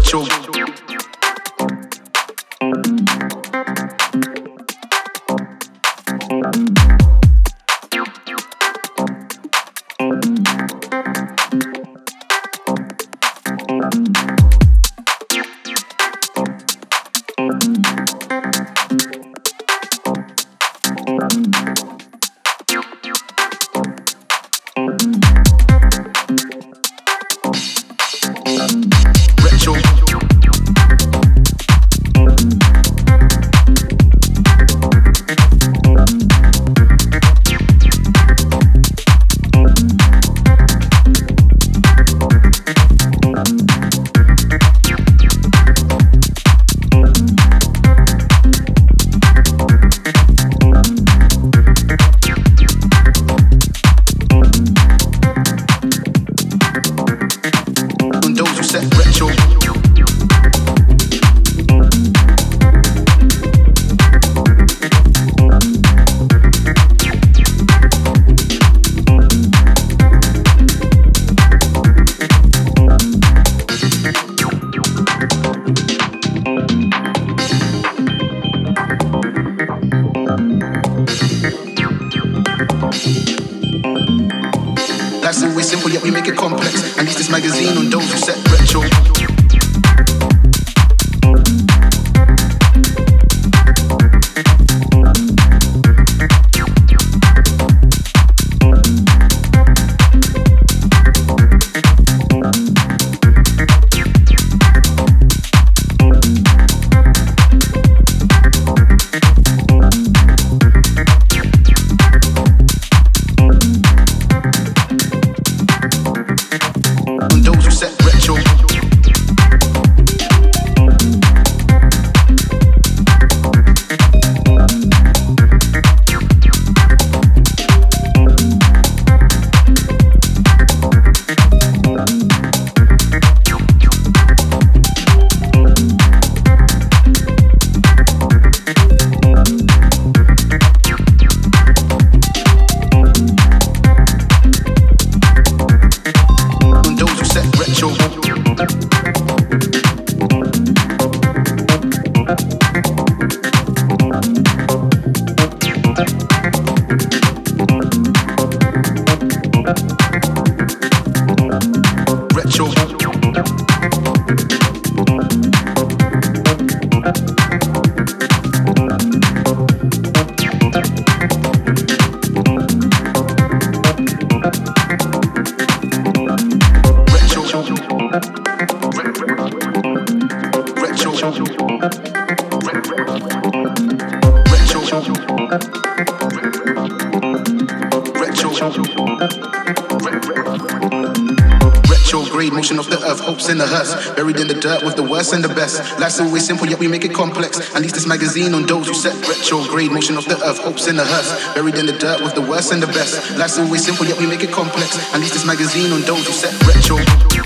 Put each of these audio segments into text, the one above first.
In the hearse, buried in the dirt with the worst and the best. Life's always simple, yet we make it complex. At least this magazine on those who set retrograde motion of the earth, hopes in the hearse, buried in the dirt with the worst and the best. Life's always simple, yet we make it complex. At least this magazine on those who set retro.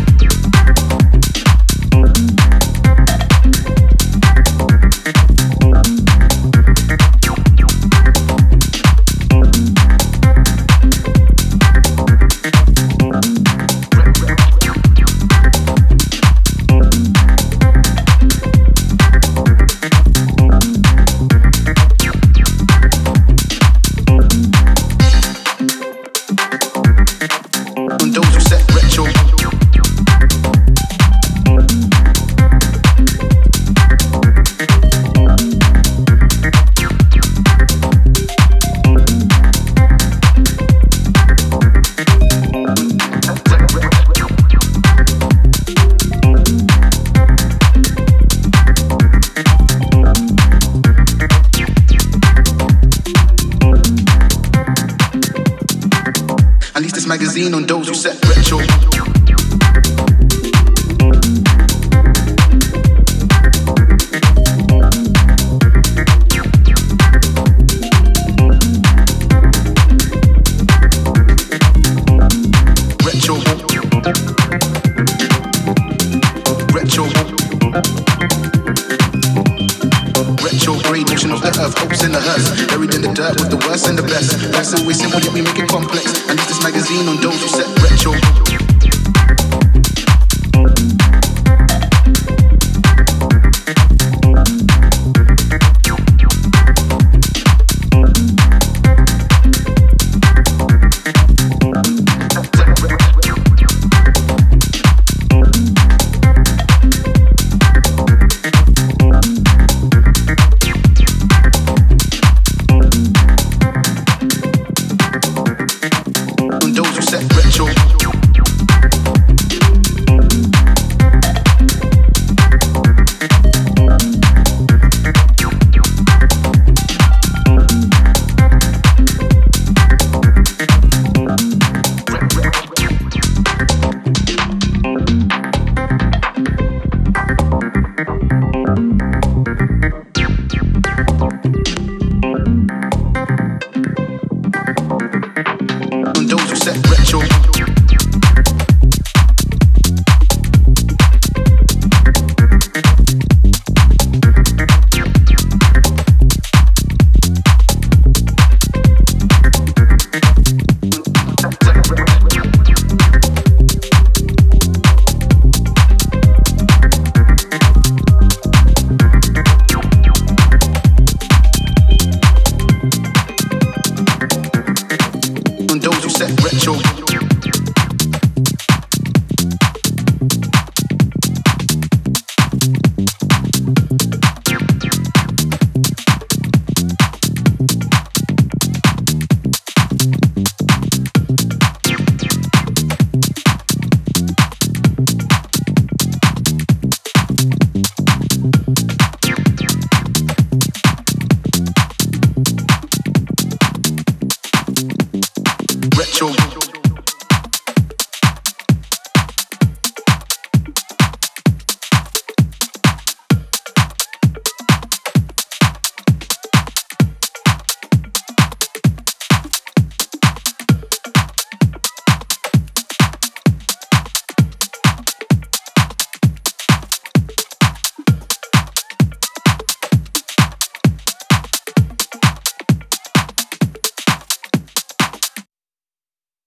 Magazine on those who set retro. Retrograde motion of the earth, hopes in the hearse, buried in the dirt with the worst and the best. Life's always simple, yet we make it complex. And it's this magazine on those who set retro.